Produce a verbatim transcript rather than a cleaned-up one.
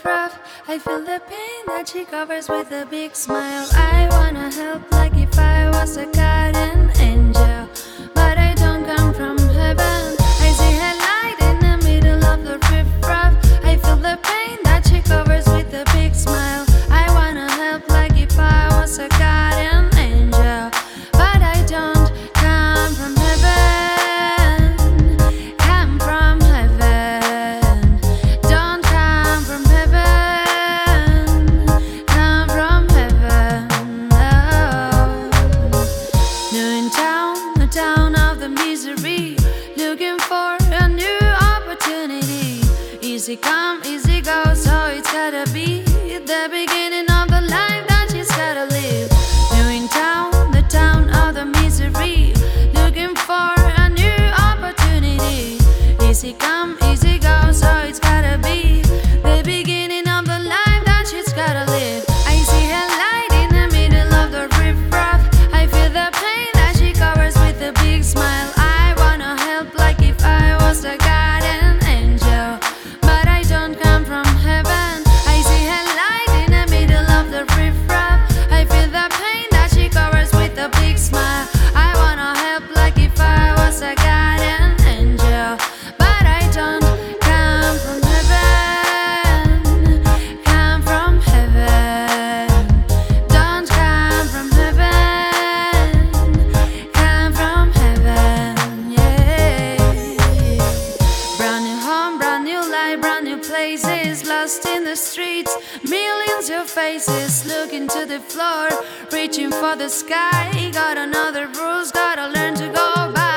riff-raff. I feel the pain that she covers with a big smile. I wanna help like if I was a guardian angel, but I don't come from heaven. I see her light in the middle of the riff-raff. I feel the pain that she covers with a big smile. I wanna help like if I was a guardian angel, but I don't come from heaven. Come from heaven. Don't come from heaven. Come from heaven. Oh. New in town, the town of the misery, looking for a new opportunity. Easy come, easy go, so it's gotta be the beginning of the life that she's gotta live. New in town, the town of the misery, looking for a new opportunity. Easy come, easy go, so it's gotta be the beginning of the life that she's gotta live. I see her light in the middle of the riff-raff. I feel the pain that she covers with a big smile. I wanna help like if I was a guardian angel, but I don't come from heaven. I see her light in the middle of the riff-raff. I feel the pain that she covers with a big smile. I wanna help like if I was a guardian angel, but I don't come from heaven. Come from heaven. Don't come from heaven. Come from heaven. Yeah. Brand new home, brand new life, brand new places, lost in the streets, millions of faces, looking to the floor, reaching for the sky. Got another rules, gotta learn to go by.